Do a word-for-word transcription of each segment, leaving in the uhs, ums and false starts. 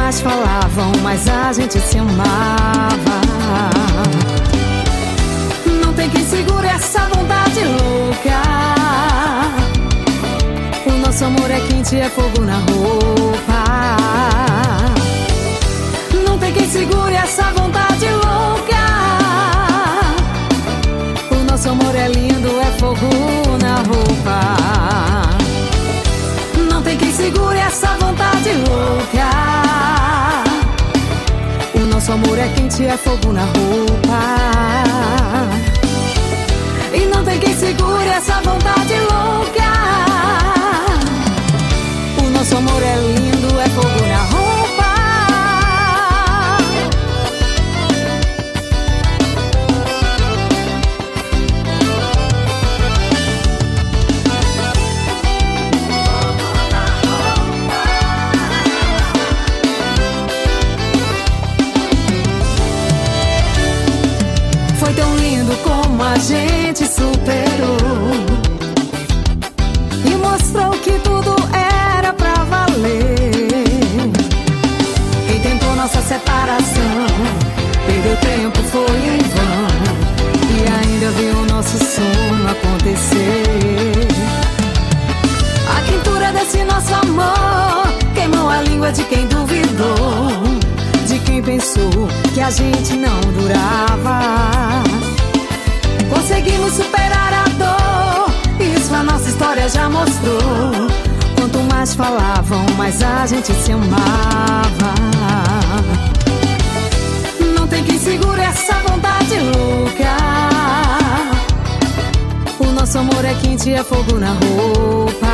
mais falavam, mais a gente se amava. Não tem quem segure essa vontade louca. O nosso amor é quente, é fogo na roupa. Não tem quem segure essa vontade louca. O nosso amor é lindo, é fogo na roupa. Não tem quem segure essa vontade louca. O nosso amor é quente, é fogo na roupa. E não tem quem segure essa vontade louca. O nosso amor é lindo, é fogo na roupa. Foi tão lindo como a gente superou e mostrou que tudo era pra valer. Quem tentou nossa separação perdeu tempo, foi em vão, e ainda viu o nosso sonho acontecer. A quentura desse nosso amor queimou a língua de quem duvidou, de quem pensou que a gente não durava. Conseguimos superar a dor, isso a nossa história já mostrou. Quanto mais falavam, mais a gente se amava. Não tem quem segure essa vontade louca. O nosso amor é quente, é fogo na roupa.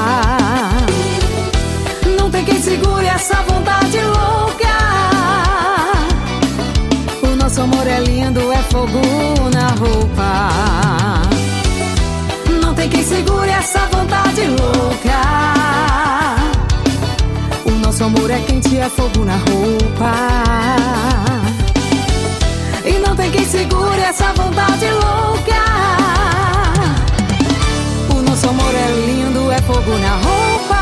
Não tem quem segure essa vontade louca. O nosso amor é lindo, é fogo na roupa. Não tem quem segure essa vontade louca. O nosso amor é quente, é fogo na roupa. E não tem quem segure essa vontade louca. O nosso amor é lindo, é fogo na roupa.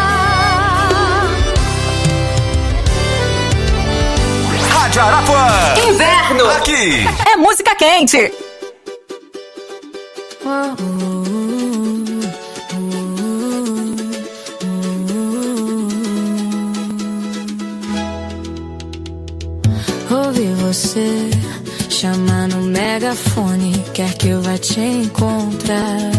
Rádio Arapuã. Inverno. Aqui é música quente. Ouvi você chamar no megafone, quer que eu vá te encontrar.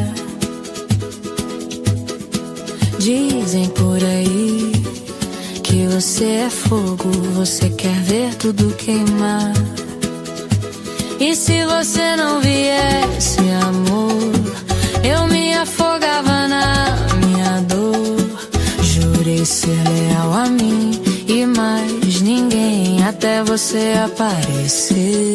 Dizem por aí que você é fogo, você quer ver tudo queimar. E se você não viesse, amor, eu me afogava na minha dor. Jurei ser leal a mim e mais ninguém, até você aparecer.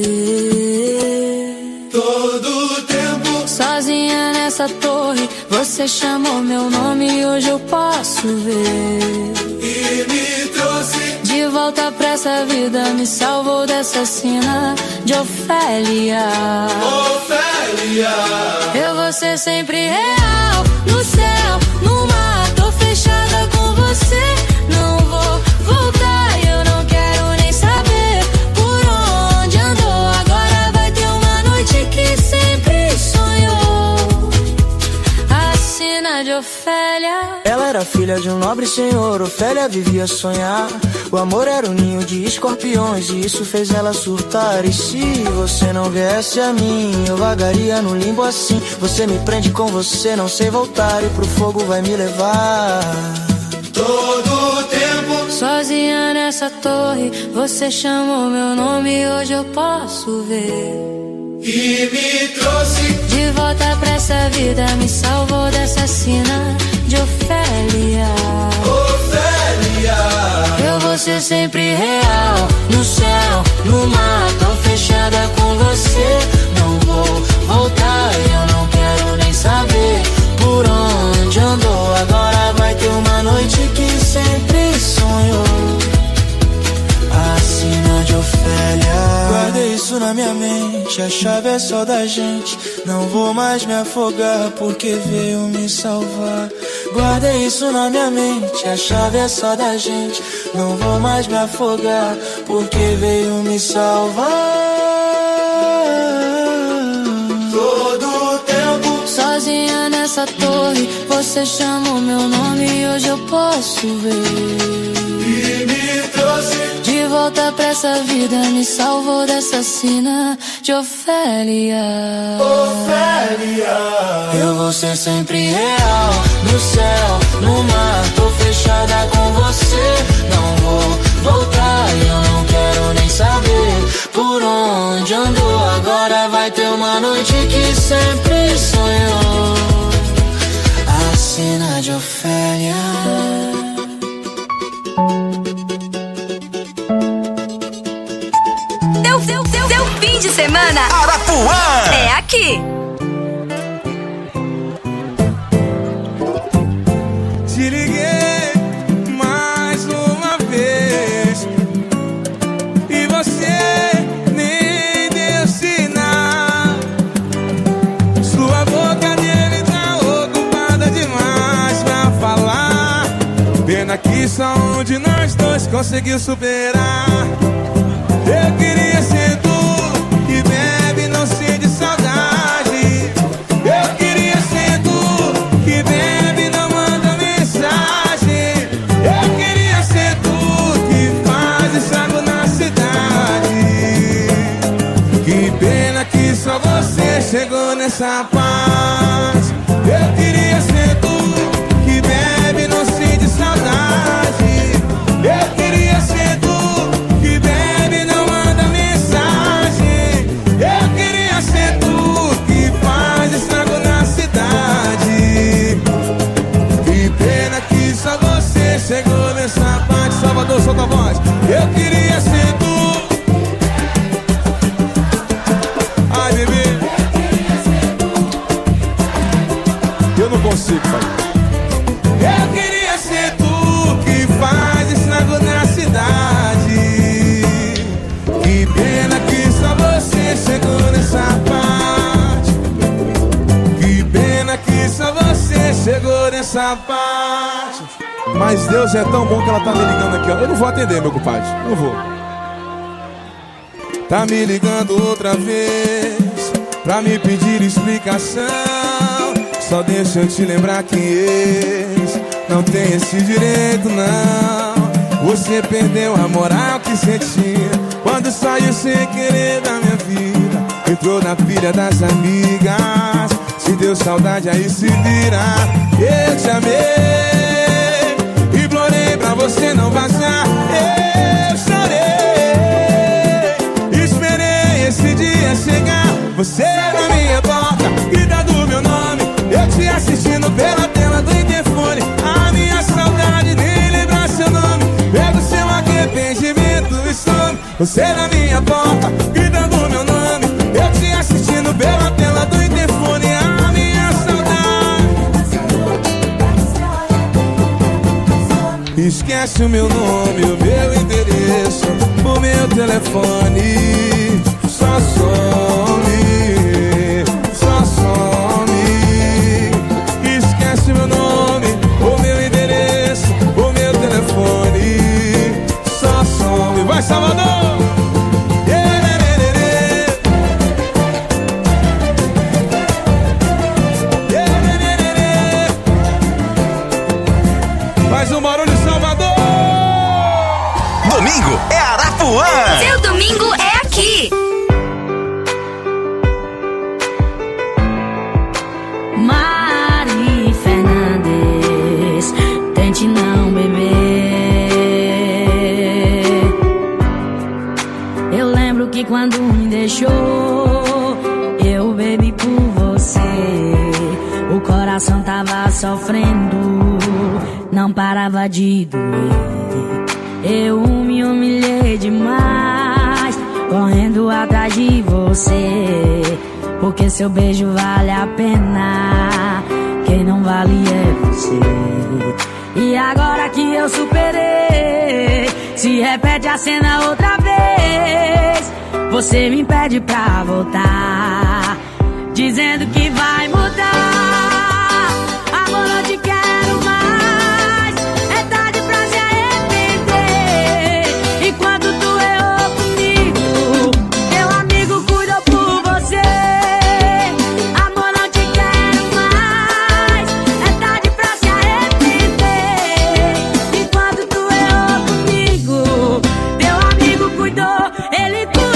Todo tempo sozinha nessa torre, você chamou meu nome e hoje eu posso ver. E me trouxe de volta pra essa vida, me salvou dessa sina de Ofélia. Ofélia. Eu vou ser sempre real, no céu, no mar, tô fechada com você, não vou voltar, eu não quero nem saber por onde andou. Agora vai ter uma noite que sempre sonhou, a sina de Ofélia. Ela era filha de um nobre senhor, Ofélia vivia a sonhar. O amor era um ninho de escorpiões e isso fez ela surtar. E se você não viesse a mim, eu vagaria no limbo assim. Você me prende com você, não sei voltar, e pro fogo vai me levar. Todo tempo sozinha nessa torre, você chamou meu nome e hoje eu posso ver. E me trouxe de volta pra essa vida, me salvou dessa sina de Ofélia. Ofélia. Eu vou ser sempre real, no céu, no mar, tô fechada com você, não vou voltar, eu não quero nem saber por onde andou. Agora vai ter uma noite que sempre sonhou, a sina de Ofélia. Guardei isso na minha mente, mente, a chave é só da gente. Não vou mais me afogar porque veio me salvar. Guarda isso na minha mente, a chave é só da gente. Não vou mais me afogar porque veio me salvar. Todo tempo sozinha nessa torre, você chama o meu nome e hoje eu posso ver. E me trouxe de volta pra essa vida, me salvou dessa sina de Ofélia. Ofélia. Eu vou ser sempre real, no céu, no mar. Tô fechada com você, não vou voltar. Eu não quero nem saber por onde andou. Agora vai ter uma noite que sempre sonhou. A sina de Ofélia. Seu, seu, seu fim de semana Arapuã é aqui. Te liguei mais uma vez e você nem deu sinal. Sua boca dele tá ocupada demais pra falar. Pena que só um de nós dois conseguiu superar. Eu queria ser tu que bebe, não sente saudade. Eu queria ser tu que bebe, não manda mensagem. Eu queria ser tu que faz estrago na cidade. Que pena que só você chegou nessa paz. Eu queria ser tu que bebe, não sente saudade. Eu queria ser tu que bebe, não manda mensagem. Eu queria ser tu que faz estrago na cidade. Que pena que só você chegou nessa parte. Salvador, solta a voz. Eu queria ser tu. Ai, bebê, eu não consigo fazer. Eu queria ser tu que faz estrago na cidade. Que pena que só você chegou nessa parte. Que pena que só você chegou nessa parte. Mas Deus é tão bom que ela tá me ligando aqui, ó. Eu não vou atender, meu compadre, não vou. Tá me ligando outra vez pra me pedir explicação. Só deixa eu te lembrar que ex não tem esse direito, não. Você perdeu a moral que sentia quando saiu sem querer da minha vida. Entrou na pilha das amigas. Se deu saudade, aí se vira. Eu te amei, implorei pra você não vazar. Eu chorei, esperei esse dia chegar. Você na minha porta, gritando meu nome. Eu te assistindo pela tela do interfone. A minha saudade nem lembrar seu nome. Pega o seu arrependimento e some. Você na minha porta, gritando meu nome. Eu te assistindo pela tela do interfone. A minha saudade. Esquece o meu nome, o meu endereço, o meu telefone. Só some, só some. Esquece meu nome, o meu endereço, o meu telefone. Só some. Vai, Salvador! Faz um barulho, Salvador! Domingo é Arapuã. Seu domingo é aqui. Mari Fernandes, tente não beber. Eu lembro que quando me deixou, eu bebi por você. O coração tava sofrendo, não parava de doer. Eu me humilhei demais, correndo atrás de você. Porque seu beijo vale a pena, quem não vale é você. E agora que eu superei, se repete a cena outra vez. Você me pede pra voltar, dizendo que vai mudar. Amor, não te quero mais, é tarde pra se arrepender. Enquanto tu errou comigo, meu amigo cuidou por você. Amor, não te quero mais, é tarde pra se arrepender. Enquanto tu errou comigo, meu amigo cuidou, ele cuidou.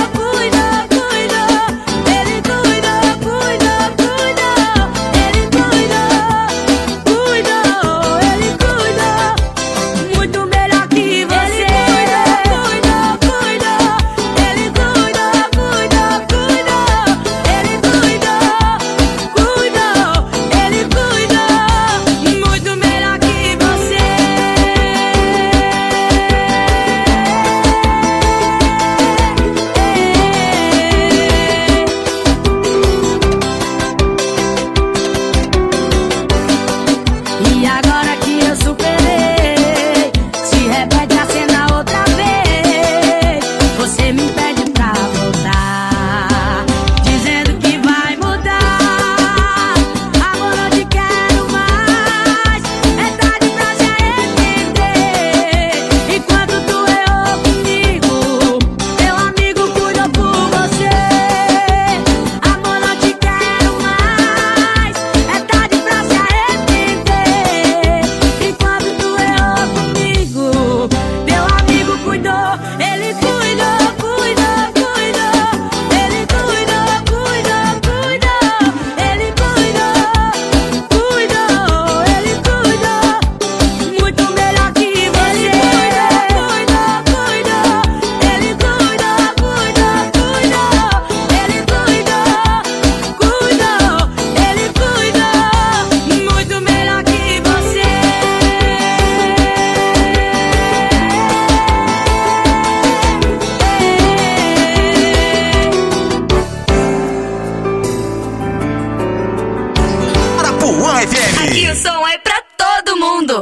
Aqui o som é pra todo mundo.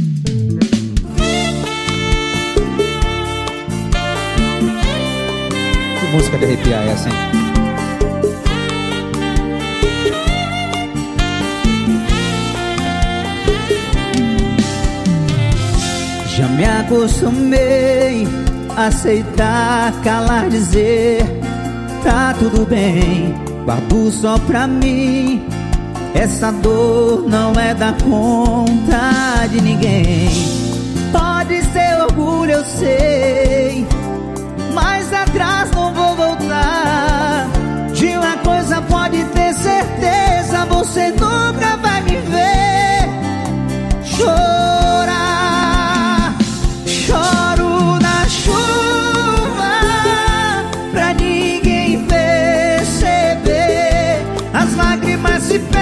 Que música de arrepiar é essa, hein? Já me acostumei a aceitar, calar, dizer tá tudo bem, guardo só pra mim. Essa dor não é da conta de ninguém. Pode ser orgulho, eu sei, mas atrás não vou voltar. De uma coisa pode ter certeza, você nunca vai me ver chorar. Choro na chuva pra ninguém perceber. As lágrimas se perdem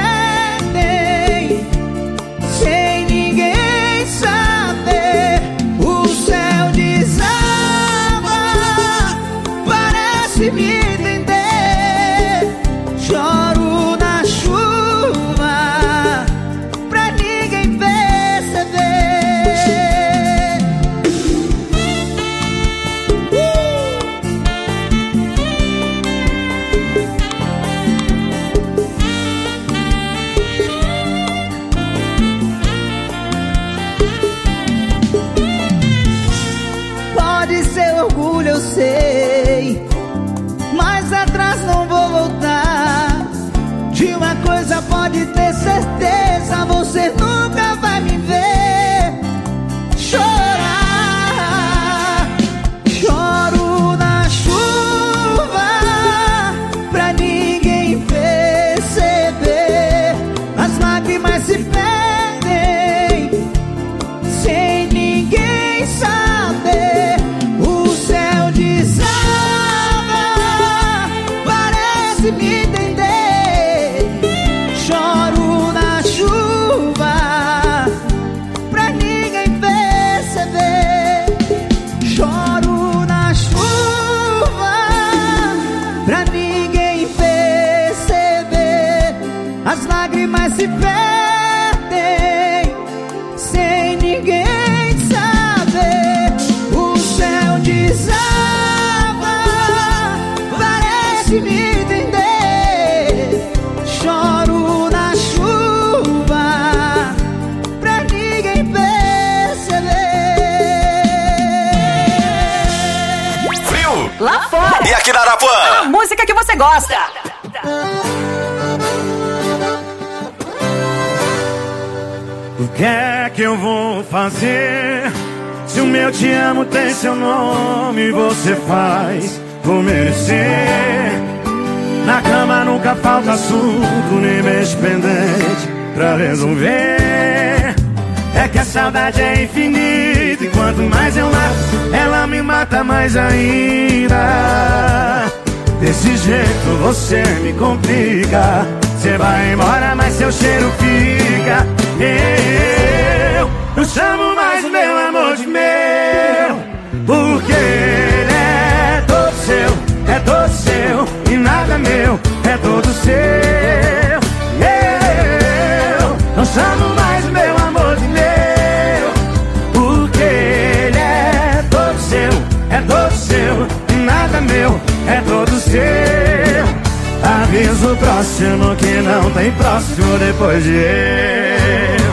sem ninguém saber. O céu desaba, parece me entender. Choro na chuva pra ninguém perceber. Pode ser orgulho, eu sei, mas atrás não vou voltar. De uma coisa pode ter certeza, você nunca vai me ver chorar. Choro na chuva pra ninguém perceber. As lágrimas se perdem sem ninguém saber. O céu desaba, parece me entender. Choro na chuva pra ninguém perceber. Choro na chuva pra ninguém perceber. As lágrimas se perdem sem ninguém saber. O céu desaba, Arapuã. A música que você gosta. O que é que eu vou fazer? Se o meu te amo tem seu nome, você faz por merecer. Na cama nunca falta assunto, nem beijo pendente pra resolver. É que a saudade é infinita e quanto mais eu mato, ela me mata mais ainda. Desse jeito você me complica. Você vai embora, mas seu cheiro fica. Eu não chamo mais meu amor de meu, porque ele é todo seu, é todo seu, e nada meu, é todo seu. Eu não chamo mais meu amor de meu, porque ele é todo seu, é todo seu, e nada meu, é todo seu. Aviso próximo que não tem próximo depois de eu.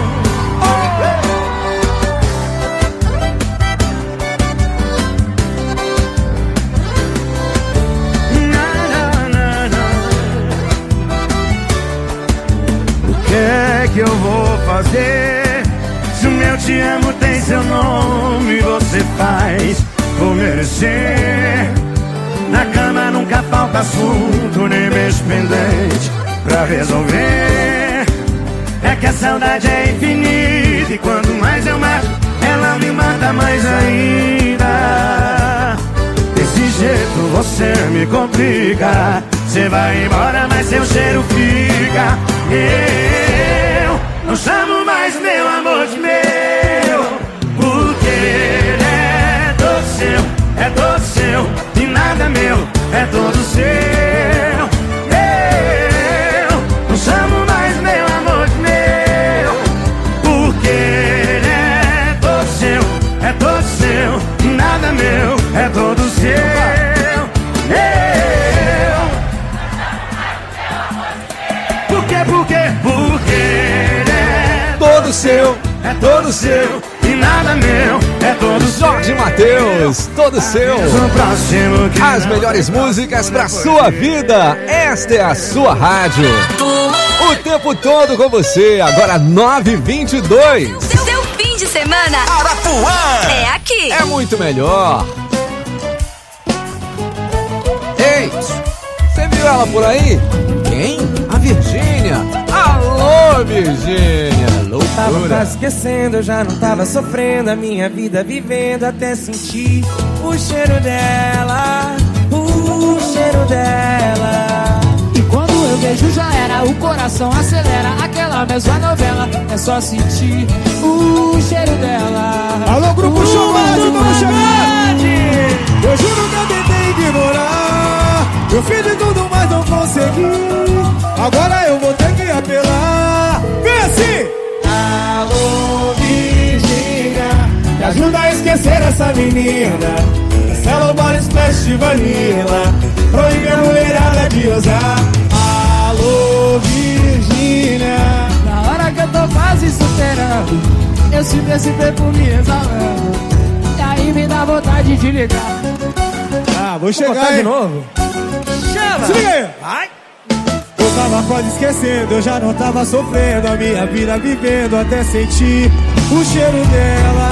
O que é que eu vou fazer? Se o meu te amo tem seu nome, você faz por merecer. Na cama nunca falta assunto, nem beijo pendente pra resolver. É que a saudade é infinita e quanto mais eu mato, ela me mata mais ainda. Desse jeito você me complica. Você vai embora, mas seu cheiro fica. Eu não chamo mais meu amor de meu, porque ele é todo seu, é todo seu, e nada meu, é todo seu. Eu não chamo mais meu amor de meu, porque ele é todo seu, é todo seu, e nada meu, é todo seu. Eu Por quê, por quê, porque ele é todo seu, é todo seu, e nada meu, é todo seu. Jorge Mateus, todo seu. As melhores músicas pra sua vida. Esta é a sua rádio. O tempo todo com você. Agora nove e vinte e dois. Seu, seu fim de semana Arapuã é aqui. É muito melhor. Ei, você viu ela por aí? Quem? A Virgínia. Alô, Virgínia. Tava Loucura. quase esquecendo, eu já não tava sofrendo a minha vida vivendo até sentir o cheiro dela, o cheiro dela. E quando eu vejo já era, o coração acelera. Aquela mesma novela, é só sentir o cheiro dela. Alô, grupo Showmate, vamos chegar! Eu juro que eu tentei ignorar. Eu fiz de tudo, mas não consegui. Agora eu vou ter que apelar. Vem assim! Alô, Virgínia, me ajuda a esquecer essa menina. Cancela o Body Splash de Vanilla, proíbe a mulherada de usar. Alô, Virgínia, Na hora que eu tô quase superando, eu sinto esse perfume exalando, e aí me dá vontade de ligar. ah, vou chegar de novo. Chama! Se liga aí! Vai! Eu tava quase esquecendo, eu já não tava sofrendo a minha vida vivendo até sentir o cheiro dela,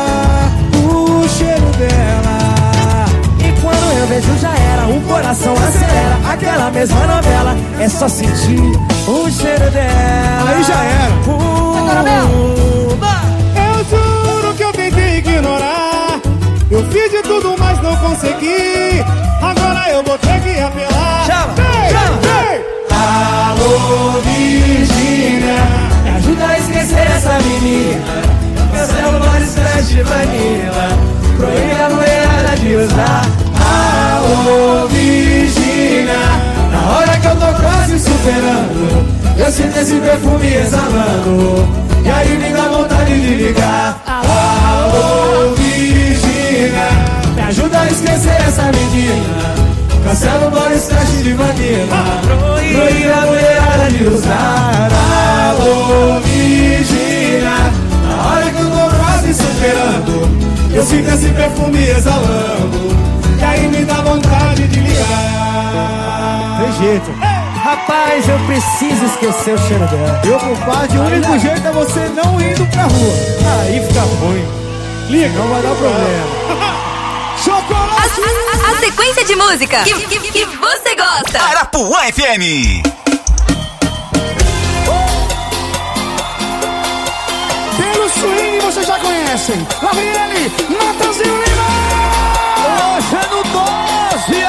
o cheiro dela. E quando eu vejo já era, o coração acelera. Aquela mesma novela, é só sentir o cheiro dela. Aí já era. Uh, eu juro que eu tentei ignorar. Eu fiz de tudo, mas não consegui. Agora eu vou ter que apelar. Chama! Vem, Chama! vem. Alô, Virgínia, me ajuda a esquecer essa menina. Cancela o Body Splash de Vanilla, proíbe a mulherada de usar. Alô, Virgínia, na hora que eu tô quase superando, eu sinto esse perfume exalando, e aí me dá vontade de ligar. Alô, Virgínia, me ajuda a esquecer essa menina. Cancela o Body Splash de Vanilla, proíbe a mulherada de usar. Alô, Virgínia, na hora que eu tô quase superando, eu sinto esse perfume exalando, e aí me dá vontade de ligar. jeito. Rapaz, eu preciso esquecer o cheiro dela. Eu, compadre, o único jeito é você não indo pra rua. Aí fica ruim. Liga, não vai dar problema. Chocolate! A, a, a sequência de música que, que, que você gosta. Arapuã F M. Pelo swing vocês já conhecem. Lá vem ele, Natanzinho Lima. Hoje é no doze.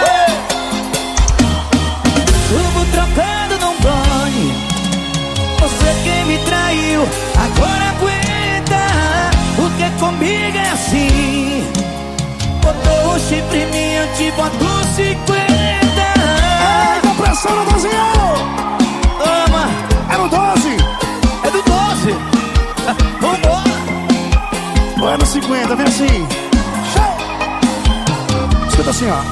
Tudo trocado não dói. Você quem me traiu, agora aguenta. Porque comigo é assim. Botou o chifre em mim, eu te boto cinquenta. Ei, com pressão, Natanzinho. Toma. É no doze. É do doze. Vambora. Ou é no cinquenta, vem assim. Show. Escuta assim, ó.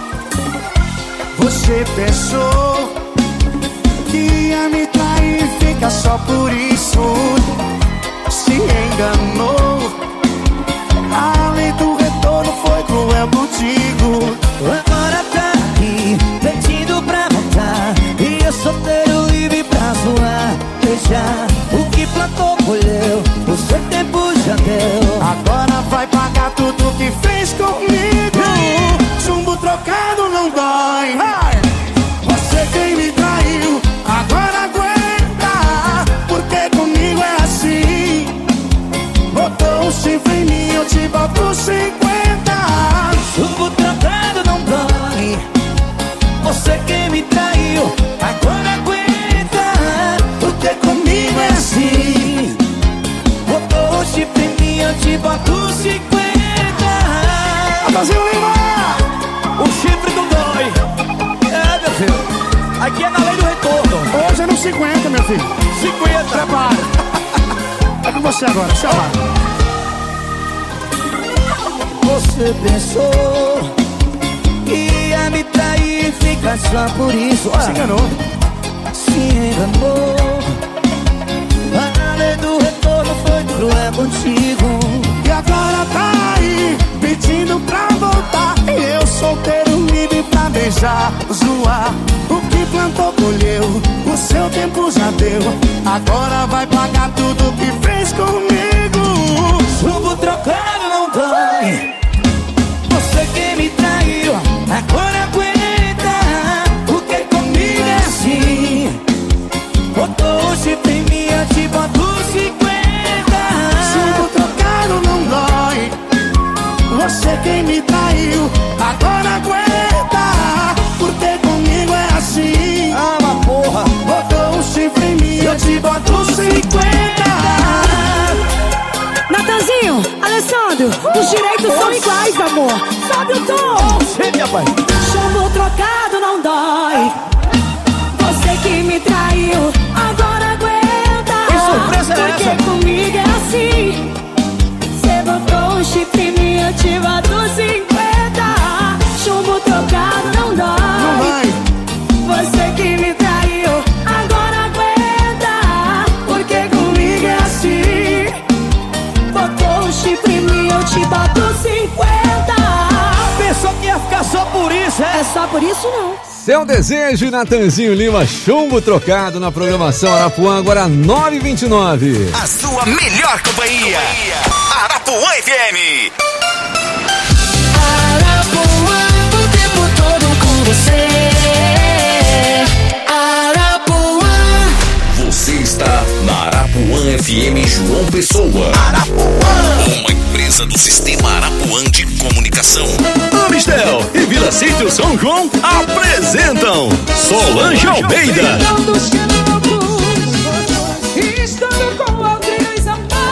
Você pensou que ia me trair, fica só por isso. Se enganou. Além do retorno foi cruel contigo. Agora tá aqui, pedindo pra voltar. E eu solteiro livre pra zoar. Deixar o que plantou colheu, o seu tempo já deu. Agora vai pagar tudo que fez comigo. Chumbo trocado não dói. Você quem me traiu, agora aguenta. Porque comigo é assim. Botou um chifre em mim, eu te boto cinquenta. Chumbo trocado não dói. Você quem me traiu, agora aguenta. Porque comigo é assim. Botou o chifre em mim, eu te boto cinquenta. Natanzinho Lima. O chifre não dói. É, meu filho. Aqui é na lei do retorno. Hoje é no cinquenta, meu filho. cinquenta. Prepara. É com você agora, chama. Você pensou que ia me trair, fica só por isso. Se enganou. Se enganou. A lei do retorno foi cruel contigo. E agora tá aí, pedindo pra voltar. E eu solteiro livre pra beijar, zoar. O que plantou colheu, o seu tempo já deu. Agora vai pagar tudo que fez comigo. Chumbo trocado não dói. Você que me traiu, agora aguenta. Porque comigo é assim. Botou o chifre em mim, eu te boto cinquenta. Chumbo trocado não dói. Você quem me traiu, agora aguenta. Porque comigo é assim. Ah, uma porra. Botou um chifre em mim, eu te boto cinquenta. Natanzinho, Alessandro, os direitos são iguais, amor. Sobe o tom. Sim, rapaz. Chumbo trocado não dói. Você que me traiu, agora aguenta. Que surpresa é Porque essa? comigo é assim. Cê botou um chifre em mim, eu te boto cinquenta. Chumbo trocado não dói. Não vai. Você que me traiu, agora aguenta. Porque comigo é assim. Botou um chifre em mim, eu te boto cinquenta. Pensou que ia ficar só por isso, é? É só por isso não. Seu desejo, Natanzinho Lima, chumbo trocado na programação Arapuã, agora nove e vinte e nove. A sua melhor companhia. Arapuã F M. Arapuã, o tempo todo com você. Arapuã. Você está na Arapuã F M João Pessoa. Arapuã, uma empresa do Sistema Arapuã de Comunicação. Amistel e Vila Sítio São João apresentam Solange Almeida. Estando com outros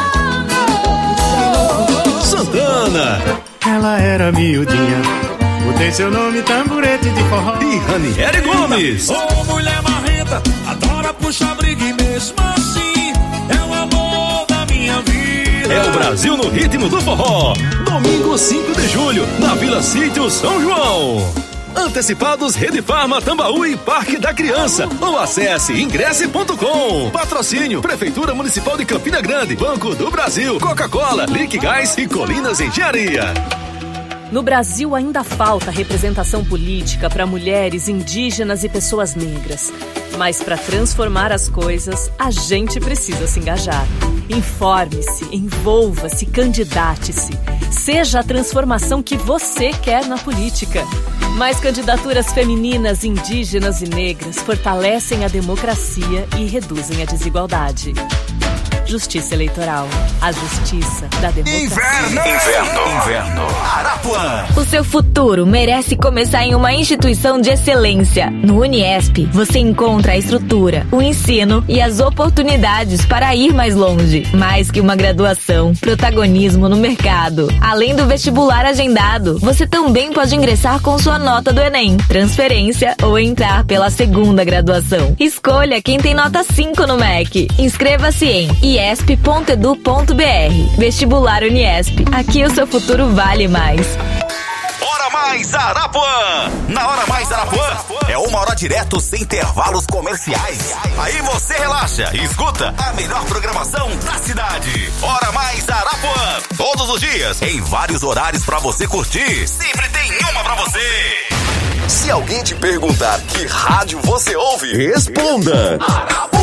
amando. Santana Ela era miudinha, mudei seu nome, tamborete de forró. e Ranieri Gomes. Ô oh, mulher marrenta, adora puxar briga e mesmo assim é o amor da minha vida. É o Brasil no ritmo do forró. Domingo cinco de julho, na Vila Sítio São João. Antecipados Rede Farma, Tambaú e Parque da Criança. Ou acesse ingresse ponto com. Patrocínio Prefeitura Municipal de Campina Grande, Banco do Brasil, Coca-Cola, Liquigás e Colinas Engenharia. No Brasil ainda falta representação política para mulheres, indígenas e pessoas negras. Mas para transformar as coisas, a gente precisa se engajar. Informe-se, envolva-se, candidate-se. Seja a transformação que você quer na política. Mais candidaturas femininas, indígenas e negras fortalecem a democracia e reduzem a desigualdade. Justiça Eleitoral. A justiça da democracia. Inverno! Inverno! Inverno! Arapuã! O seu futuro merece começar em uma instituição de excelência. No Uniesp, você encontra a estrutura, o ensino e as oportunidades para ir mais longe. Mais que uma graduação, protagonismo no mercado. Além do vestibular agendado, você também pode ingressar com sua nota do Enem, transferência ou entrar pela segunda graduação. Escolha quem tem nota cinco no M E C. Inscreva-se em iesp ponto edu ponto br. Vestibular Uniesp. Aqui o seu futuro vale mais. Hora Mais Arapuã! Na Hora Mais Arapuã é uma hora direto sem intervalos comerciais. Aí você relaxa e escuta a melhor programação da cidade. Hora Mais Arapuã. Todos os dias, em vários horários pra você curtir. Sempre tem uma pra você. Se alguém te perguntar que rádio você ouve, responda. Arapuã.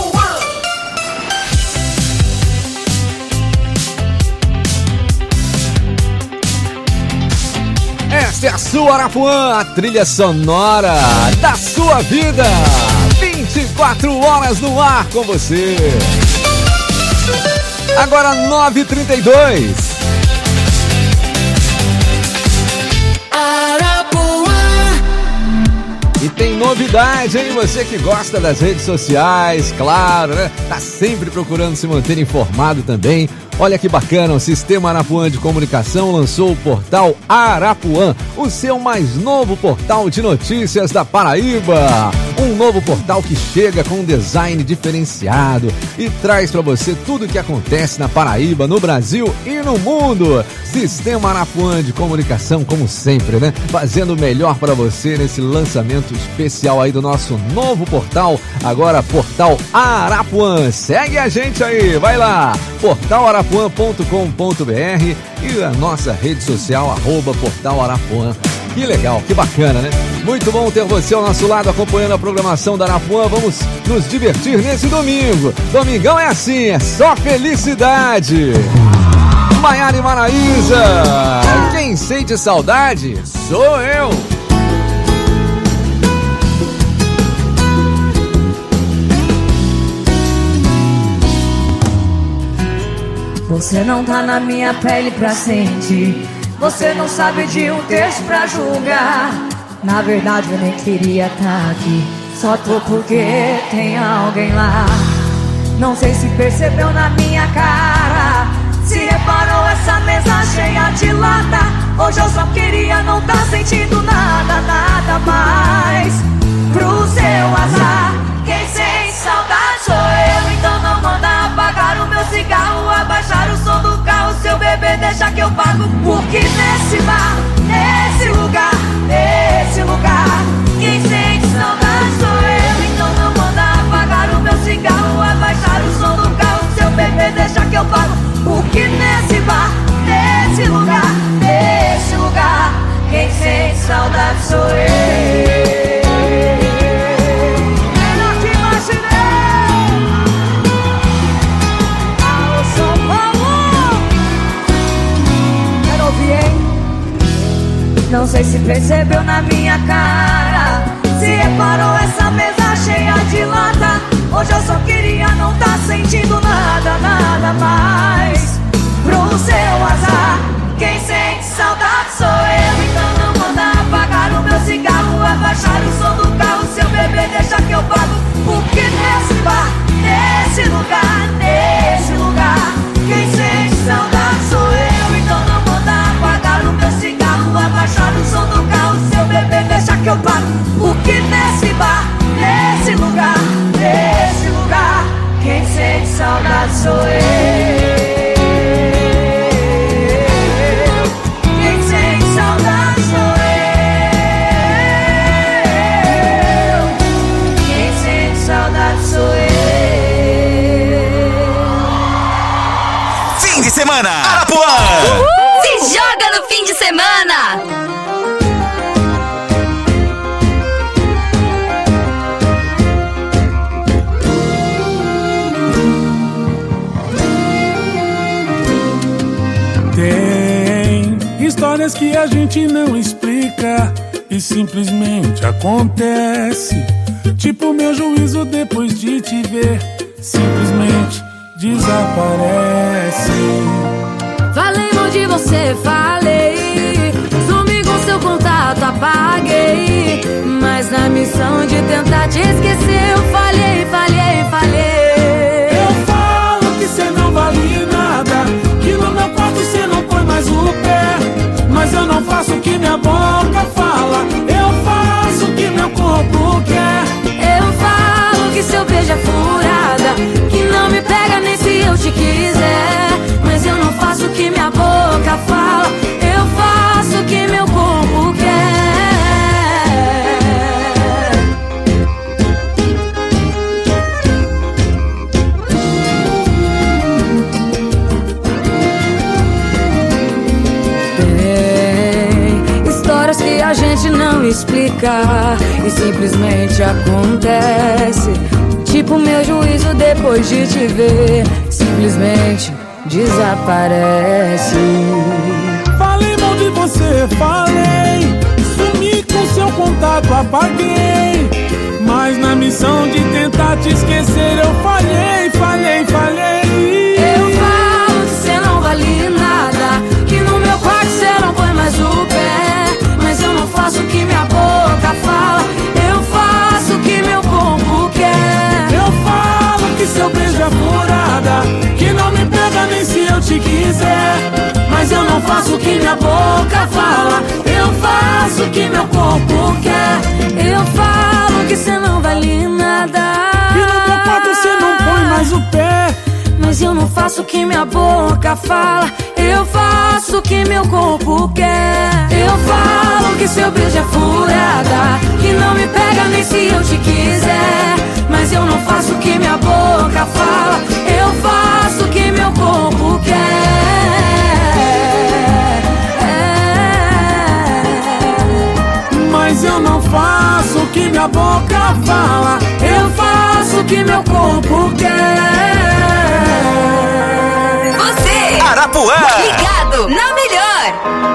Esta é a sua Arapuã, a trilha sonora da sua vida. vinte e quatro horas no ar com você. Agora nove e trinta e dois. Arapuã. E tem novidade, hein? Você que gosta das redes sociais, claro, né? Tá sempre procurando se manter informado também. Olha que bacana, o Sistema Arapuã de Comunicação lançou o portal Arapuã, o seu mais novo portal de notícias da Paraíba. Um novo portal que chega com um design diferenciado e traz para você tudo o que acontece na Paraíba, no Brasil e no mundo. Sistema Arapuã de Comunicação, como sempre, né? Fazendo o melhor para você nesse lançamento especial aí do nosso novo portal, agora Portal Arapuã. Segue a gente aí, vai lá, portal arapuã ponto com ponto br e a nossa rede social, arroba Portal Arapuã. Que legal, que bacana, né? Muito bom ter você ao nosso lado acompanhando a programação da Arapuã. Vamos nos divertir nesse domingo. Domingão é assim, é só felicidade. Maiara e Maraísa, quem sente saudade sou eu. Você não tá na minha pele pra sentir. Você não sabe de um texto pra julgar. Na verdade eu nem queria tá aqui. Só tô porque tem alguém lá. Não sei se percebeu na minha cara, se reparou essa mesa cheia de lata. Hoje eu só queria não tá sentindo nada, nada mais. Pro seu azar, quem sente saudade sou eu. Então não manda apagar o meu cigarro, abaixar o som do carro. Seu bebê deixa que eu pago. Porque nesse bar, nesse lugar, nesse lugar, quem sente saudade sou eu. Então não manda apagar o meu cigarro, abaixar o som do carro. Seu bebê deixa que eu pago. Porque nesse bar, nesse lugar, nesse lugar, quem sente saudade sou eu. Não sei se percebeu na minha cara, se reparou essa mesa cheia de lata. Hoje eu só queria não tá sentindo nada, nada mais. Pro seu azar, quem sente saudade sou eu. Então não manda apagar o meu cigarro, abaixar o som do carro. Seu bebê deixa que eu pago. Porque nesse bar, nesse lugar, nesse lugar, quem sente saudade sou eu. Então não manda apagar o meu cigarro, abaixar o som do carro. Seu bebê deixa que eu pago. Porque nesse bar, nesse lugar, nesse lugar, quem sente saudade sou eu. Quem sente saudade sou eu. Quem sente saudade sou eu. Fim de semana, Arapuã! Uhul! Joga no fim de semana! Tem histórias que a gente não explica e simplesmente acontece. Tipo meu juízo depois de te ver, simplesmente desaparece. Falei mal de você, falei. Sumi com seu contato, apaguei. Mas na missão de tentar te esquecer, eu falhei, falhei, falhei. Eu falo que cê não vale nada, que no meu quarto cê não põe mais o pé. Mas eu não faço o que minha boca fala, eu faço o que meu corpo quer. Eu falo que seu beijo é furada, que não me pega nem se eu te quiser. Mas eu não faço o que minha boca fala, eu faço o que meu corpo quer. Tem histórias que a gente não explica e simplesmente acontece. Tipo meu juízo depois de te ver, simplesmente desaparece. Falei mal de você, falei. Sumi com seu contato, apaguei. Mas na missão de tentar te esquecer, eu falhei, falhei, falhei. Eu falo que cê não vale nada, que no meu quarto cê não põe mais o pé. Mas eu não faço o que minha boca fala, eu faço o que meu corpo quer. Eu falo que seu beijo é furada, que não me pega nem se eu te quiser. Mas eu não faço o que minha boca fala, eu faço o que meu corpo quer. Eu falo que cê não vale nada, que no meu quarto cê não põe mais o pé. Mas eu não faço o que minha boca fala, eu faço o que meu corpo quer. Eu falo que seu beijo é furada, que não me pega nem se eu te quiser. Mas eu não faço o que minha boca fala, eu faço o que meu corpo quer. Mas eu não faço o que minha boca fala, eu faço o que meu corpo quer. Você, Arapuã, ligado na melhor.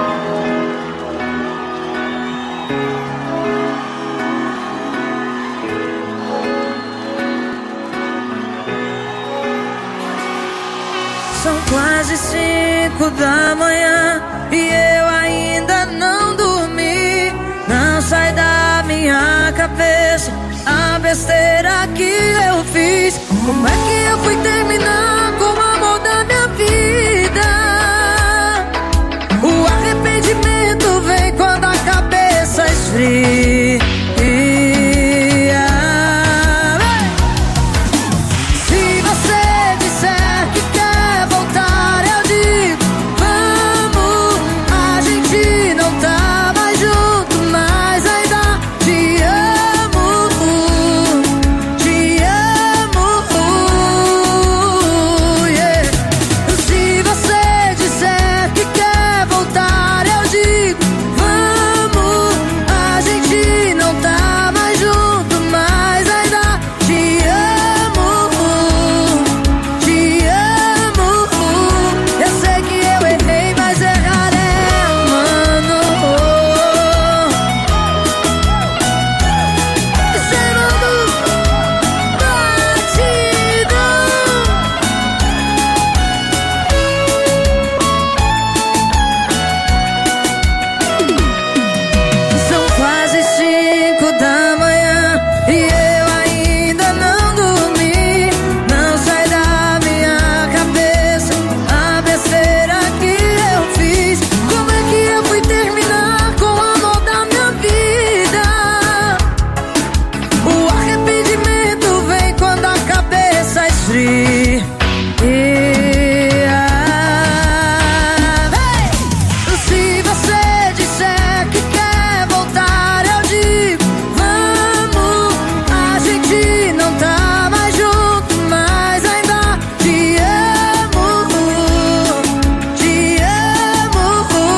São quase cinco da manhã e eu ainda não dormi. Não sai da minha cabeça a besteira que eu fiz. Como é que eu fui terminar com o amor da minha vida? O arrependimento vem quando a cabeça esfria. Se você disser que quer voltar, eu digo vamos. A gente não tá mais junto, mas ainda te amo, te amo, yeah. Se você disser que quer voltar, eu digo vamos. A gente não tá mais junto, mas ainda te amo, te amo. Eu sei que eu errei, mas errar é humano. Sendo batidão. São quase cinco da manhã e eu ainda não dormi. Não sai da minha cabeça a besteira que eu fiz. Como é que eu fui terminar com o amor da minha vida? O arrependimento vem quando a cabeça esfria. Se você disser que quer voltar, eu digo vamos. A gente não tá mais junto, mas ainda te amo, te amo.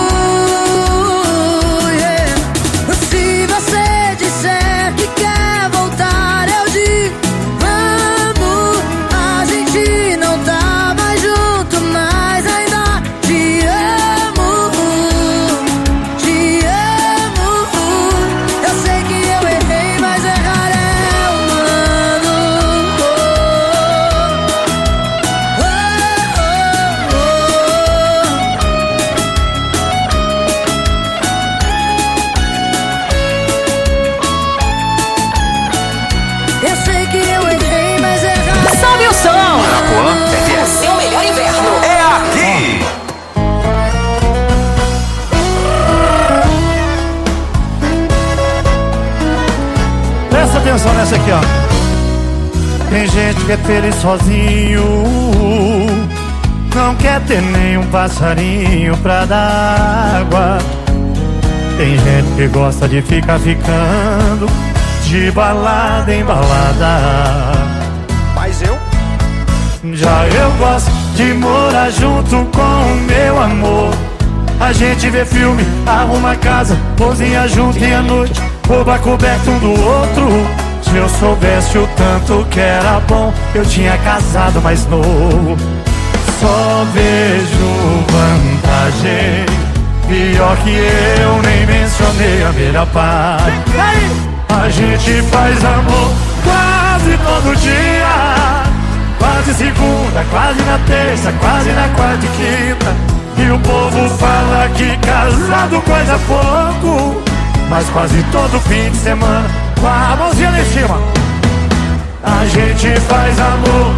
quer ter ele sozinho, não quer ter nenhum passarinho pra dar água. Tem gente que gosta de ficar ficando de balada em balada. Mas eu? Já eu gosto de morar junto com o meu amor. A gente vê filme, arruma casa, cozinha junto e à noite rouba coberto um do outro. Se eu soubesse o tanto que era bom, eu tinha casado mais novo. Só vejo vantagem, pior que eu nem mencionei a melhor parte. A gente faz amor quase todo dia, quase segunda, quase na terça, quase na quarta e quinta. E o povo fala que casado coisa pouco, mas quase todo fim de semana, com a mãozinha lá em cima, a gente faz amor.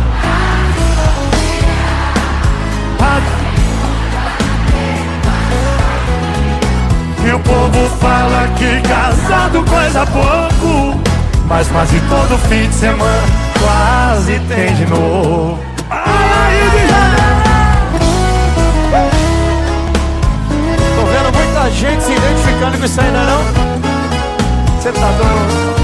E o povo fala que casado coisa pouco, mas quase todo fim de semana quase tem de novo. Tô vendo muita gente se identificando com isso aí, não é não? Você tá doido?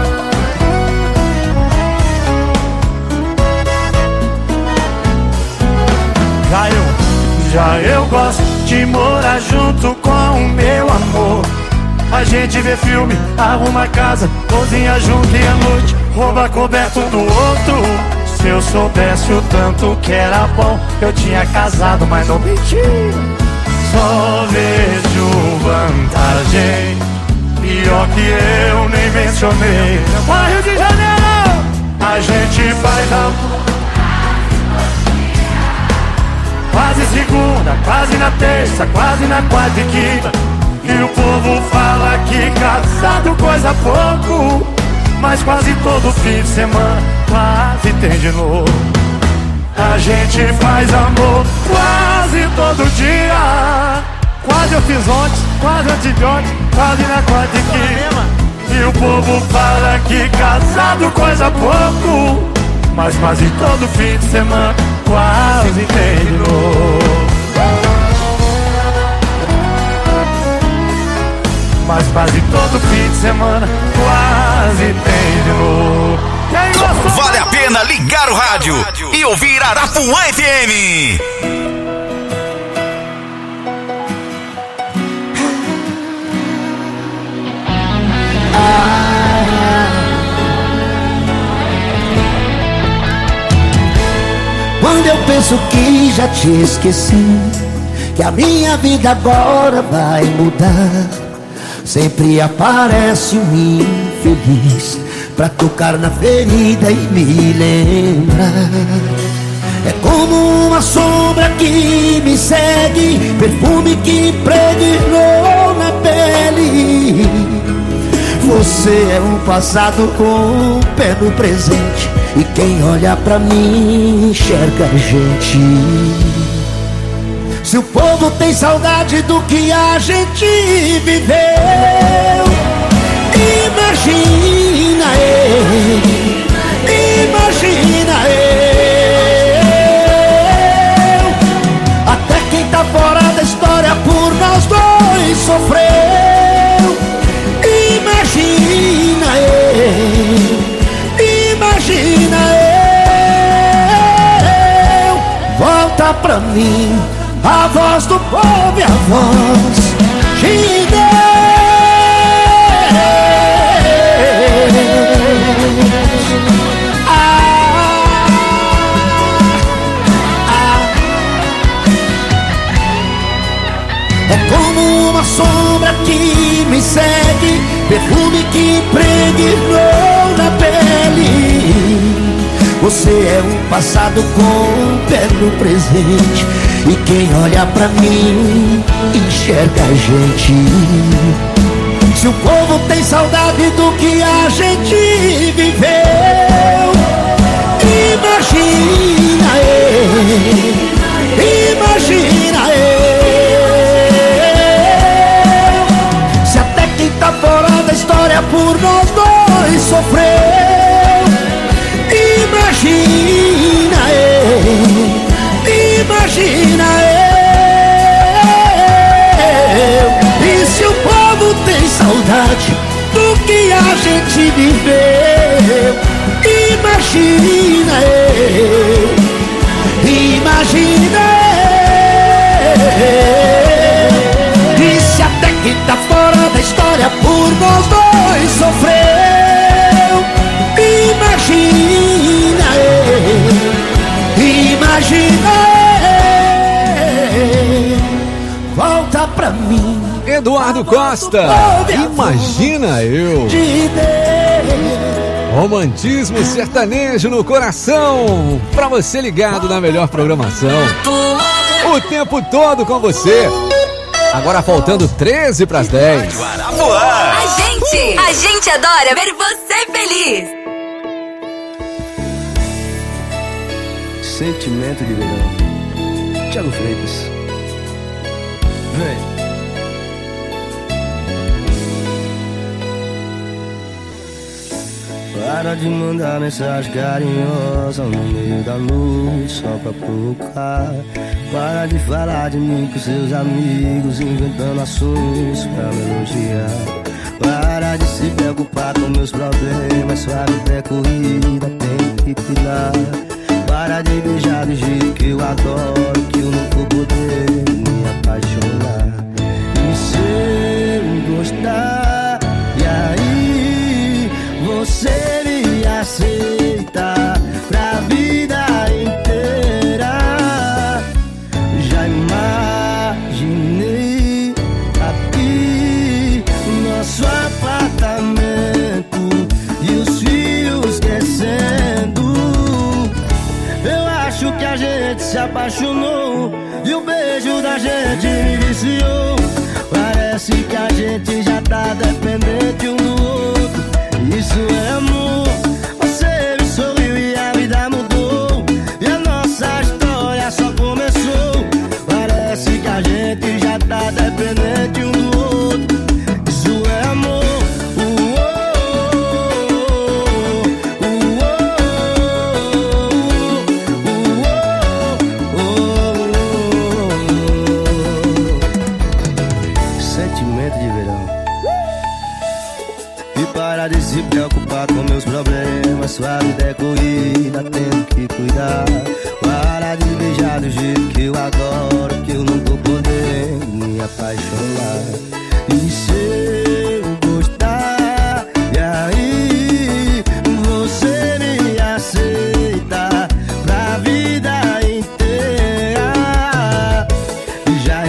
Já eu, já eu gosto de morar junto com o meu amor. A gente vê filme, arruma casa, cozinha junto e à noite rouba coberto um do outro. Se eu soubesse o tanto que era bom, eu tinha casado, mas não menti. Só vejo vantagem, pior que eu nem mencionei. Vai, Rio de Janeiro! A gente faz amor quase segunda, quase na terça, quase na quarta e quinta. E o povo fala que casado coisa pouco, mas quase todo fim de semana quase tem de novo. A gente faz amor quase todo dia, quase eu fiz ontem, quase antes de ontem, quase na quarta e quinta. E o povo fala que casado coisa pouco, mas quase todo fim de semana quase tem de novo. Mas quase todo fim de semana quase tem de novo. Vale a pena ligar o rádio e ouvir Arapuã F M. Quando eu penso que já te esqueci, que a minha vida agora vai mudar, sempre aparece um infeliz pra tocar na ferida e me lembrar. É como uma sombra que me segue, perfume que impregnou na pele. Você é um passado com o pé no presente, e quem olha pra mim enxerga a gente. Se o povo tem saudade do que a gente viveu, imagina eu, imagina eu. Até quem tá fora da história por nós dois sofreu. Imagina eu, imagina eu. Volta pra mim a voz do povo e a voz de Deus. Ah, ah. É como uma sombra que me segue, perfume que impregnou na pele. Você é um passado com o pé no presente, e quem olha pra mim enxerga a gente. Se o povo tem saudade do que a gente viveu, imagina eu, imagina eu. Se até quem tá fora da história por nós dois sofreu, imagina distante do que a gente viveu. Imagina eu, imagina eu. E se até que tá fora da história por nós dois sofreu. Imagina eu, imagina eu. Volta pra mim, Eduardo Costa, imagina eu. Romantismo sertanejo no coração, pra você ligado na melhor programação. O tempo todo com você. Agora faltando treze para as dez. A gente, a gente adora ver você feliz. Sentimento de verão. Thiago Freitas. Vem. Para de mandar mensagem carinhosa no meio da noite só pra provocar. Para de falar de mim com seus amigos, inventando assuntos pra me elogiar. Para de se preocupar com meus problemas, sua vida é corrida, tem que cuidar. Para de beijar do jeito que eu adoro, que eu não vou poder me apaixonar. E se eu gostar, e aí você me aceita pra vida inteira. Já imaginei aqui nosso apartamento e os filhos crescendo. Eu acho que a gente se apaixonou e o beijo da gente me viciou. Parece que a gente já tá dependente um do outro. Isso é amor. Você me sorriu e a vida mudou, e a nossa história só começou. Parece que a gente já tá dependente um do outro. Isso é amor. Para de se preocupar com meus problemas, sua vida é corrida, tenho que cuidar. Para de beijar do jeito que eu adoro, que eu não tô podendo me apaixonar. E se eu gostar, e aí você me aceita pra vida inteira. Já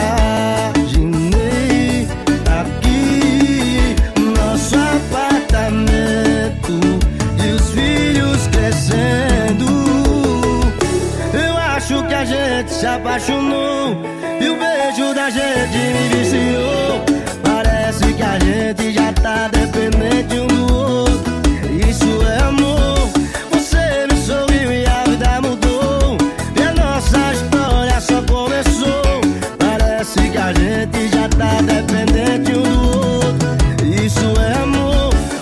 imaginei aqui nosso apartamento e os filhos crescendo. Eu acho que a gente se apaixonou e o beijo da gente me viciou. Parece que a gente já tá dependente um do outro. Isso é amor. Você me sorriu e a vida mudou, e a nossa história só começou. Parece que a gente já tá dependente um do outro. Isso é amor.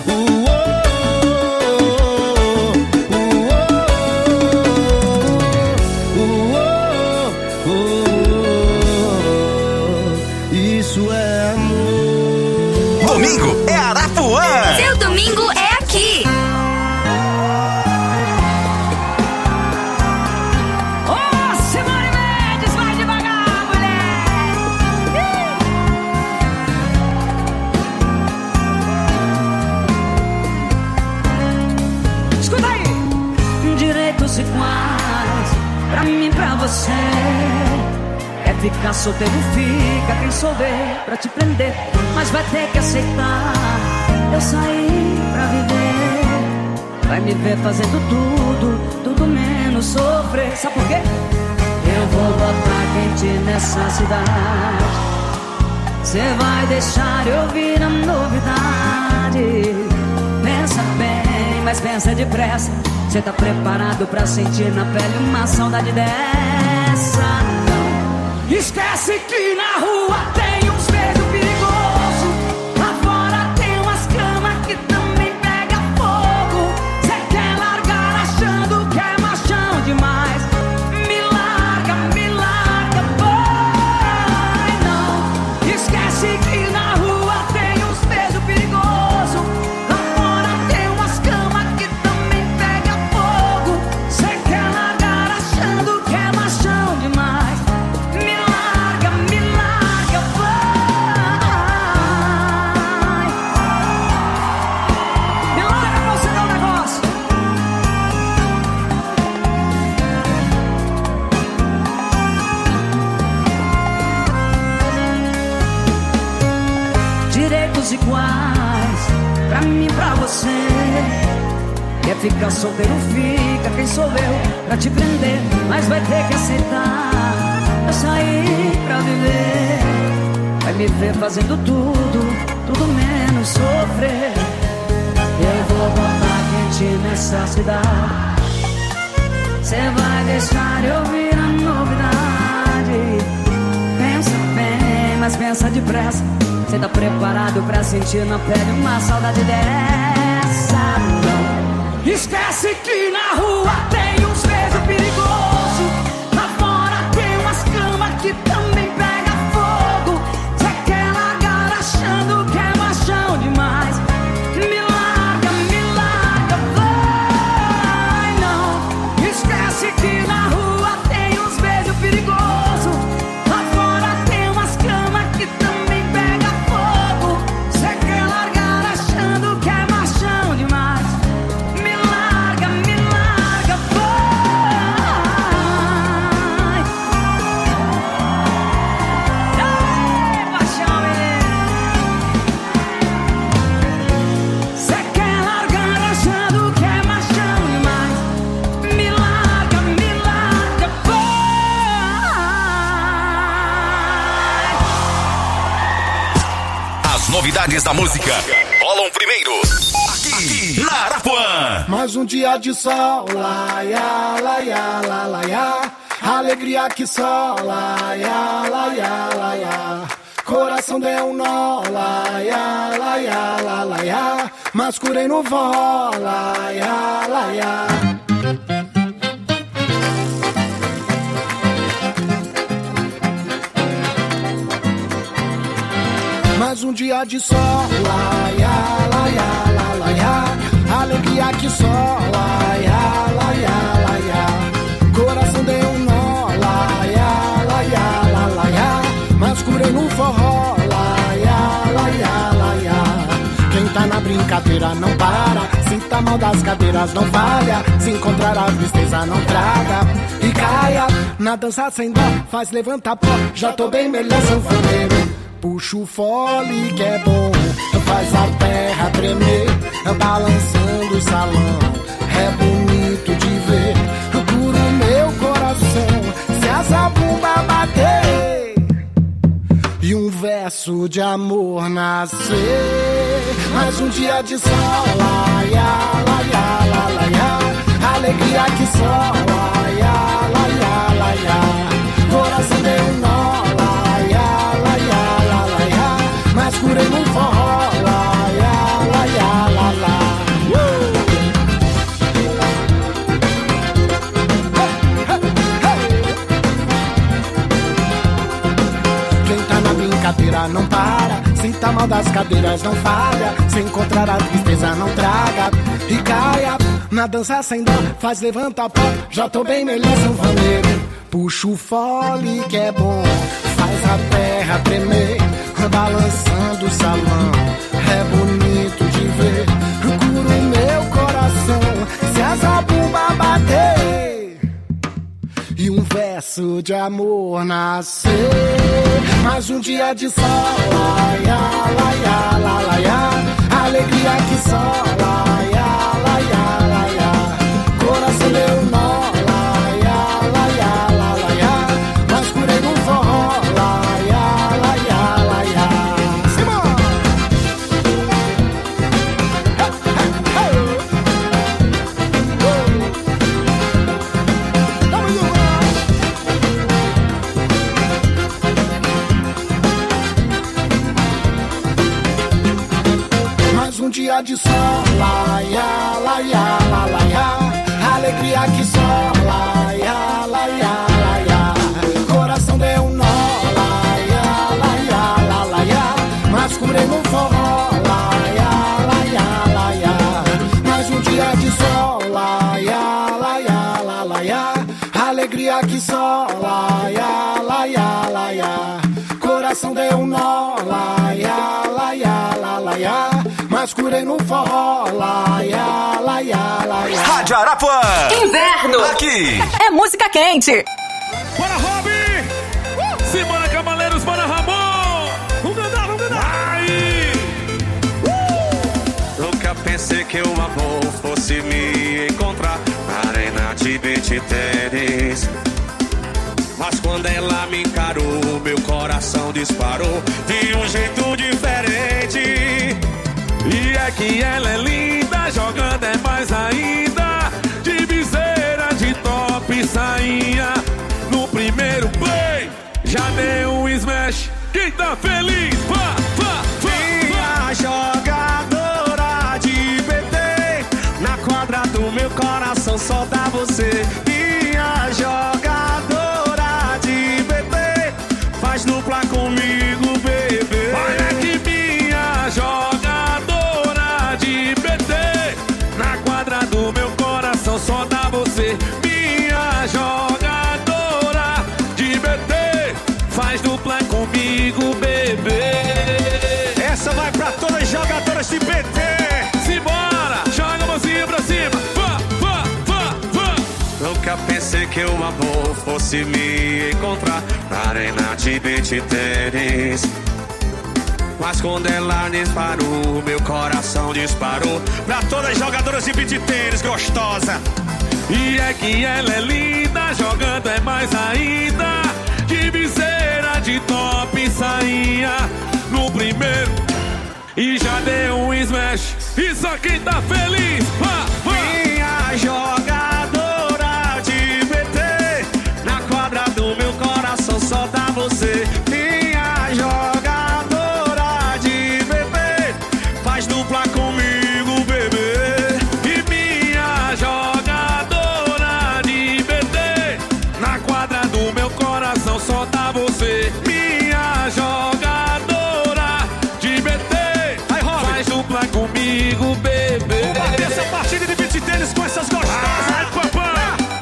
Domingo é Arapuã. Seu domingo é aqui. Ô, Simone Mendes, vai devagar, mulher. Escuta aí. Direitos iguais pra mim e pra você. É ficar solteiro, fica quem souber pra te prender. Mas vai ter que aceitar, eu saí pra viver. Vai me ver fazendo tudo, tudo menos sofrer. Sabe por quê? Eu vou botar quente nessa cidade. Cê vai deixar eu vir a novidade. Pensa bem, mas pensa depressa. Cê tá preparado pra sentir na pele uma saudade dessa? Esquece que na rua tem uns beijos perigosos. Lá fora tem umas camas que também pega fogo. Cê quer largar achando que é machão demais. Me larga, me larga, vai não. Esquece que na rua tem uns beijos perigosos. somos iguais. Pra mim e pra você. Quer ficar solteiro, fica. Quem sou eu pra te prender? Mas vai ter que aceitar. Eu saí pra viver. Vai me ver fazendo tudo, tudo menos sofrer. Eu vou botar quente nessa cidade. Cê vai deixar eu ouvir a novidade. Pensa bem, mas pensa depressa. Cê tá preparado pra sentir na pele uma saudade dessa? Não. Esquece que na rua tem uns beijos perigosos. Lá fora tem umas camas que também pega fogo. Cê quer largar achando que é machão demais. Me larga, me larga, vai não. Esquece que na rua tem uns beijos perigosos. Lá fora tem umas camas que também pega fogo. Cê quer largar achando que é machão demais. Me larga, me larga, vai. Ei, paixão, menino. Cê quer largar achando que é machão demais. Me larga, me larga, vai. As novidades da música rolam primeiro aqui, aqui na Arapuã. Mais um dia de sol, laia, laia, la, laia. Alegria que só, laia, laia, laia. Coração deu um nó, laia, laia, la, laia. Mas curei no vó, laia, laia. Mais um dia de sol, laia, laia, la, laia. Alegria que só, laia, laia, laia. Coração deu um nó, laia, laia, la, laia. Mas curei no forró, laia, laia, laia. Quem tá na brincadeira não para. Se tá mal das cadeiras não falha. Se encontrar a tristeza não traga. E caia na dança sem dó, faz levantar pó. Já tô bem melhor sanfoneiro. Puxa o fole que é bom, faz a terra tremer, balançando o salão, é bonito de ver. Cura o meu coração, se a zabumba bater e um verso de amor nascer. Mais um dia de sol, laia, laia, la, laia. Alegria que só, laia, laia, laia. Coração deu um nó, mas curei no forró, laia, laia, la, la. Uh! Hey, hey, hey. Quem tá na brincadeira não para. Se tá mal das cadeiras não falha. Se encontrar a tristeza não traga. E caia na dança sem dó, faz levantar pó. Já tô bem melhor sanfoneiro. Puxa o fole que é bom, faz a terra tremer, balançando o salão, é bonito de ver. Cura o meu coração, se a zabumba bater e um verso de amor nascer. Mais um dia de sol, laia, laia, la, laia. Alegria que só, laia, laia, laia. Coração deu nó, laia, laia, la, laia. Mas curei no forró, laia, laia, laia. Mais um dia de sol, laia, laia, la, laia. Alegria que só, laia, laia, laia. Coração deu um nó, laia, laia, la, laia. Mas curei no forró, laia, laia, laia. Mais um dia de sol, laia, laia, la, laia. Alegria que só, laia, laia, laia. Coração deu um nó, laia, laia, la, laia. Mas curei no forró, laia, laia, laia. Rádio Arapuã. Inverno. Aqui. É música quente. Bora, Robin! Uh! Simbora, Cavaleiros, bora, Ramon! Vamos cantar, vamos cantar! Aí! que o amor fosse me encontrar na arena de beach tênis. Mas quando ela me encarou, meu coração disparou de um jeito diferente. E é que ela é linda, jogando é mais ainda. De viseira, de top e sainha. No primeiro play, já deu um smash. Quem tá feliz, vá, vá, vá. Minha jogadora de B T, na quadra do meu coração só dá você. Minha jogadora de B T, faz dupla comigo, bebê. Olha que minha jogadora de B T, na quadra do meu coração só dá você. Minha jogadora de B T, faz dupla comigo, bebê. Essa vai pra todas as jogadoras de B T. Simbora, joga a mãozinha pra cima. Vá, vá, vá, vá. Nunca pensei que o amor fosse me encontrar na arena de beach tênis. Mas quando ela disparou, meu coração disparou pra todas as jogadoras de beach tênis gostosa. E é que ela é linda, jogando é mais ainda. De viseira, de top e sainha. No primeiro, e já deu um smash. E só quem tá feliz, vá, vá. Minha jogadora de B T, na quadra do meu coração só dá você. Minha jogadora de B T, faz dupla comigo, bebê. E minha jogadora de B T, na quadra do meu coração só dá você. Minha jogadora de B T, faz dupla comigo, bebê. Vamos bater essa partida de beach tênis com essas gostosas. Ai, papai.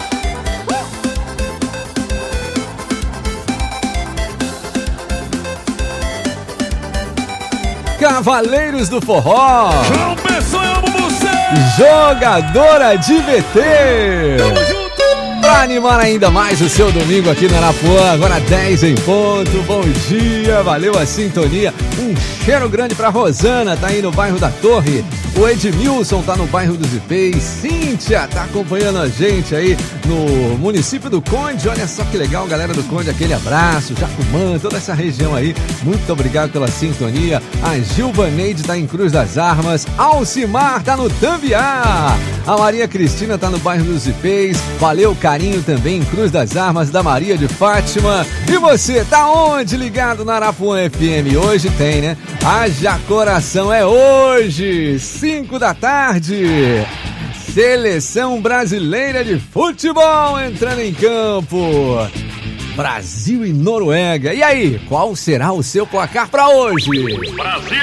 Cavaleiros do Forró. João Pessoa, eu amo você. Jogadora de B T. Tamo junto. Pra animar ainda mais o seu domingo aqui no Arapuã, agora dez em ponto, bom dia, valeu a sintonia, um cheiro grande pra Rosana, tá aí no bairro da Torre, o Edmilson tá no bairro dos Ipês, Cíntia tá acompanhando a gente aí no município do Conde, olha só que legal, galera do Conde, aquele abraço, Jacumã, toda essa região aí, muito obrigado pela sintonia, a Gilvaneide tá em Cruz das Armas, Alcimar tá no Tambiá, a Maria Cristina tá no bairro dos Ipês, valeu, carinho também em Cruz das Armas da Maria de Fátima. E você, tá onde ligado na Arapuã F M? Hoje tem, né? Haja Coração é hoje, cinco da tarde. Seleção Brasileira de Futebol entrando em campo. Brasil e Noruega. E aí, qual será o seu placar pra hoje? Brasil!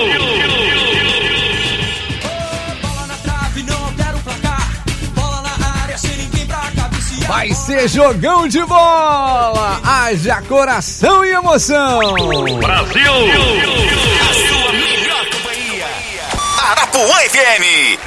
Vai ser jogão de bola! Haja coração e emoção! Brasil! A sua melhor companhia! Arapuã F M!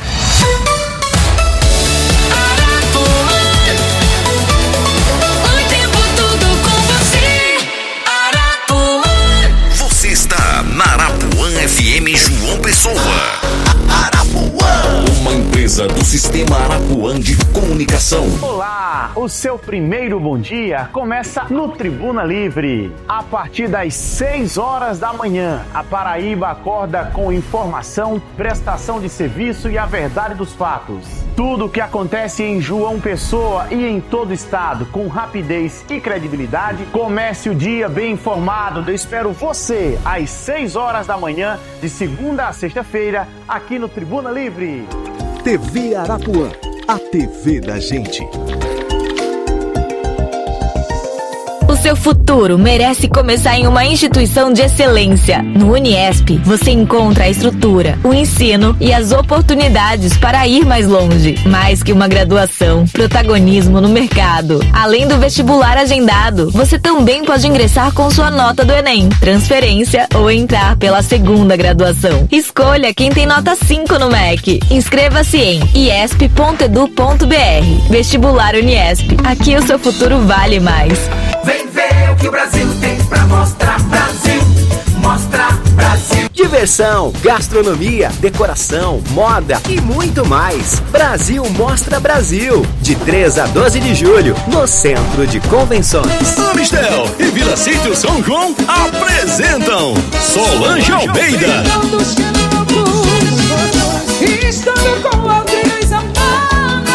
O tempo todo com você, Arapuã! Você está na Arapuã F M João Pessoa. Arapuã, uma empresa do Sistema Arapuã de Comunicação. Olá, o seu primeiro bom dia começa no Tribuna Livre. A partir das seis horas da manhã, a Paraíba acorda com informação, prestação de serviço e a verdade dos fatos. Tudo o que acontece em João Pessoa e em todo o estado, com rapidez e credibilidade. Comece o dia bem informado. Eu espero você às seis horas da manhã, de segunda a sexta-feira, aqui no Tribuna Livre. T V Arapuã, a T V da gente. O seu futuro merece começar em uma instituição de excelência. No Uniesp, você encontra a estrutura, o ensino e as oportunidades para ir mais longe. Mais que uma graduação, protagonismo no mercado. Além do vestibular agendado, você também pode ingressar com sua nota do Enem, transferência ou entrar pela segunda graduação. Escolha quem tem nota cinco no M E C. Inscreva-se em iesp ponto edu ponto br. Vestibular Uniesp. Aqui o seu futuro vale mais. Vem ver o que o Brasil tem pra mostrar, Brasil, mostra Brasil. Diversão diversão, gastronomia, decoração, moda e muito mais. Brasil Mostra Brasil, de três a doze de julho, no Centro de Convenções. Amistel e Vila Sítio São João apresentam Solange Almeida. Estando com alguém amando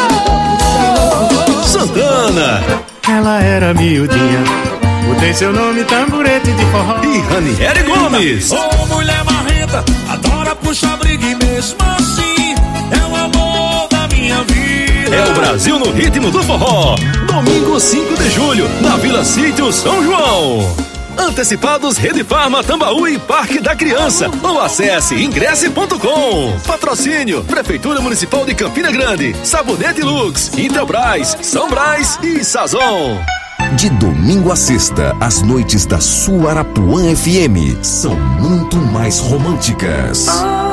Santana. Ela era miudinha, mudei seu nome, tamborete de forró. E Ranieri Gomes. Ô oh, mulher marrenta, adora puxar briga e mesmo assim é o amor da minha vida. É o Brasil no ritmo do forró. Domingo cinco de julho, na Vila Sítio São João. Antecipados Rede Farma, Tambaú e Parque da Criança. Ou acesse ingresse ponto com. Patrocínio Prefeitura Municipal de Campina Grande, Sabonete Lux, Intelbras, São Brás e Sazon. De domingo a sexta, as noites da sua Arapuã F M são muito mais românticas.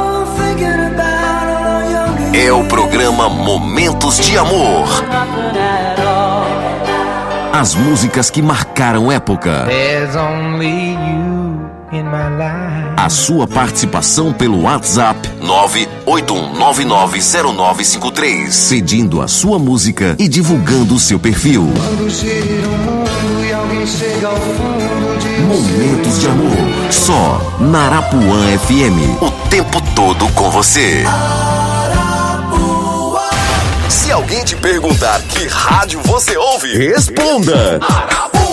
É o programa Momentos de Amor. As músicas que marcaram época. A sua participação pelo WhatsApp nove oito um nove nove zero nove cinco três, pedindo a sua música e divulgando o seu perfil. Momentos de Amor, só na Arapuã F M, o tempo todo com você. Se alguém te perguntar que rádio você ouve, responda Arapuã.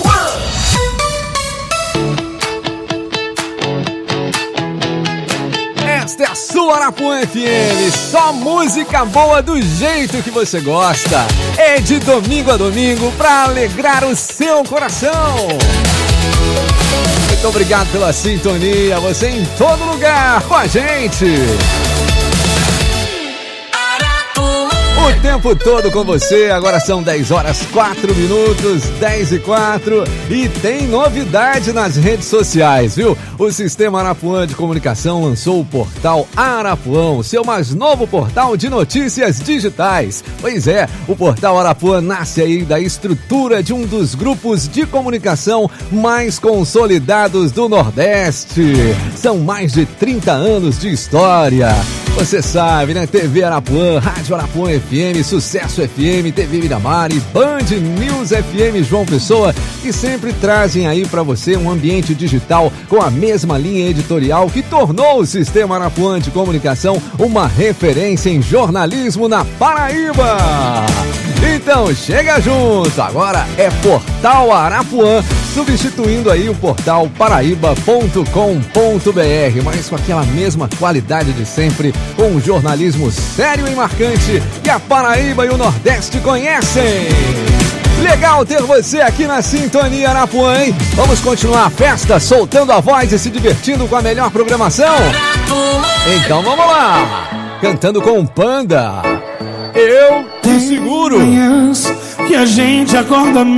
Esta é a sua Arapuã F M, só música boa do jeito que você gosta. É de domingo a domingo pra alegrar o seu coração. Muito obrigado pela sintonia, você em todo lugar com a gente. O tempo todo com você, agora são dez horas quatro minutos, dez e quatro, e tem novidade nas redes sociais, viu? O Sistema Arapuã de Comunicação lançou o portal Arapuã, seu mais novo portal de notícias digitais. Pois é, o portal Arapuã nasce aí da estrutura de um dos grupos de comunicação mais consolidados do Nordeste. São mais de trinta anos de história. Você sabe, né? T V Arapuã, Rádio Arapuã F M, Sucesso F M, T V Miramar e Band News F M João Pessoa, que sempre trazem aí pra você um ambiente digital com a mesma linha editorial que tornou o Sistema Arapuã de Comunicação uma referência em jornalismo na Paraíba. Então chega junto, agora é Portal Arapuã, substituindo aí o portal paraíba ponto com ponto br, mas com aquela mesma qualidade de sempre, com um jornalismo sério e marcante que a Paraíba e o Nordeste conhecem. Legal ter você aqui na Sintonia Arapuã, hein? Vamos continuar a festa, soltando a voz e se divertindo com a melhor programação? Então vamos lá! Cantando com o Panda, Eu Te Seguro. Que a gente acorda